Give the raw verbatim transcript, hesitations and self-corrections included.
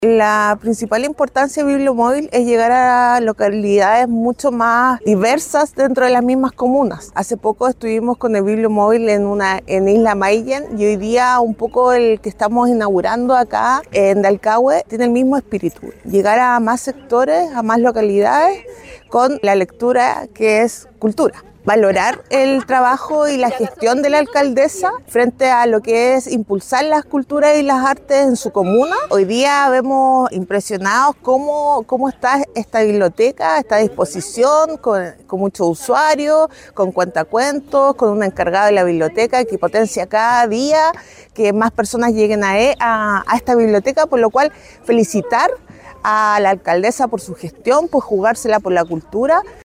La principal importancia de Bibliomóvil es llegar a localidades mucho más diversas dentro de las mismas comunas. Hace poco estuvimos con el Bibliomóvil en una en Isla Mayen y hoy día un poco el que estamos inaugurando acá en Dalcahue tiene el mismo espíritu. Llegar a más sectores, a más localidades con la lectura que es cultura. Valorar el trabajo y la gestión de la alcaldesa frente a lo que es impulsar las culturas y las artes en su comuna. Hoy día vemos impresionados cómo, cómo está esta biblioteca, esta disposición con, con muchos usuarios, con cuentacuentos, con un encargado de la biblioteca que potencia cada día que más personas lleguen a, a, a esta biblioteca, por lo cual felicitar a la alcaldesa por su gestión, por jugársela por la cultura.